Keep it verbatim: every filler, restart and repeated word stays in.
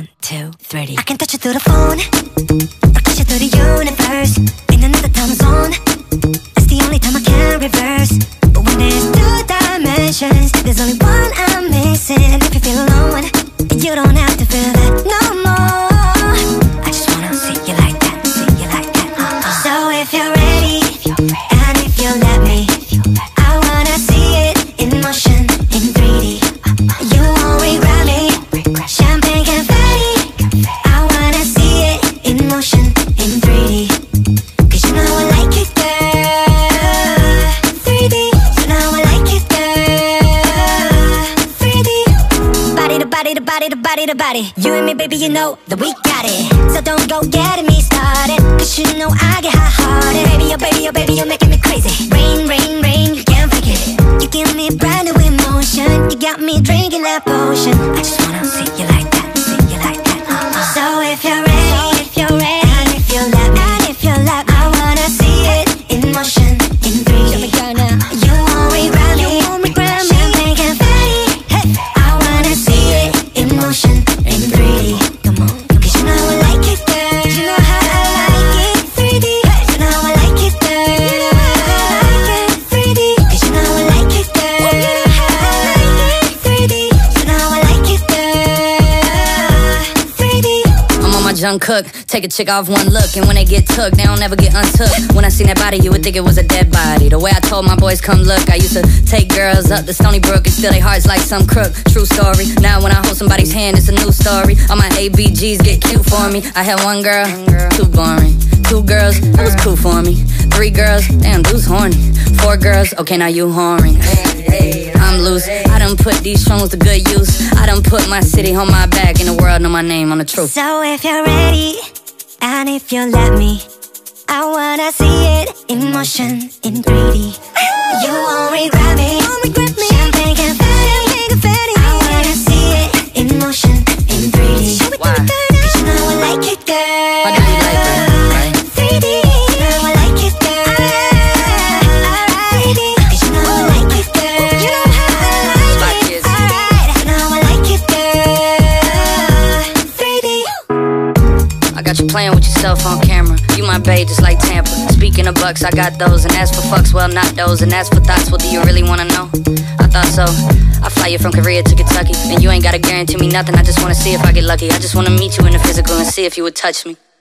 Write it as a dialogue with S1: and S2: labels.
S1: One, two, three. I can touch you through the phone, rocket you through the universe, in another time zone. That's the only time I can reverse. But when there's two dimensions, there's only one I'm missing. And if you feel alone, you don't have to feel that no more. I just wanna see you like that, see you like that. Uh-uh. So if you're ready, and if you let me, I wanna see it in motion, in three D. You won't regret me. Champagne confetti, I wanna see it in motion, in three D. Cause you know I like it, girl. three D, you know I like it, girl. three D. Body to body to body to body to body. You and me, baby, you know that we got it. So don't go getting me started, cause you know I get hot-hearted. Baby, oh baby, oh baby, you're making me crazy. Rain, rain, rain, you can't fake it. You give me brand new emotion. You got me drinking that potion. I just wanna see you like that, see you like that. Uh-uh. So if you're ready, if you're ready, and if you let me, and if you let me, I wanna see it in motion, in three D. You won't regret me, you won't regret me. Champagne confetti, hey. I wanna see it in motion, in three D. Come on, cause you know I like it, girl. You know how I like it, three D. You know I like it, girl. You know how I like it, three D. Cause you know I like it, girl. You know how I like it, three D. You know I like it, girl. three D.
S2: I'm on my junk cook, take a chick off one look, and when they get took, they don't never get untook. When I seen that body, you would think it was a dead body. The way I told my boys come look, I used to take girls up to Stony Brook and steal their hearts like some crook. True story. Now when I hold somebody's hand, it's a new story. All my A B Gs get cute for me. I had one girl, too boring. Two girls, that was cool for me. Three girls, damn, dude's horny. Four girls, okay, now you whoring. I'm loose, I done put these songs to good use. I done put my city on my back, and the world know my name on the truth.
S1: So if you're ready, and if you let me, I wanna see it in motion, in three D. You won't regret me, you won't regret me. Champagne confetti, confetti. I wanna see it in motion, in three D.
S2: Why?
S1: Cause you know I like it, girl.
S2: Why do you like it, right?
S1: three D, you know I like it, girl. Alright, cause you know I like it, girl. You know how I like it, alright. You know I like it, girl. three D.
S2: I got you playing with yourself on camera. You my babe just like Tampa. Speaking of bucks, I got those. And as for fucks, well, not those. And as for thoughts, well, do you really wanna know? I thought so. I fly you from Korea to Kentucky, and you ain't gotta guarantee me nothing. I just wanna see if I get lucky. I just wanna meet you in the physical and see if you would touch me.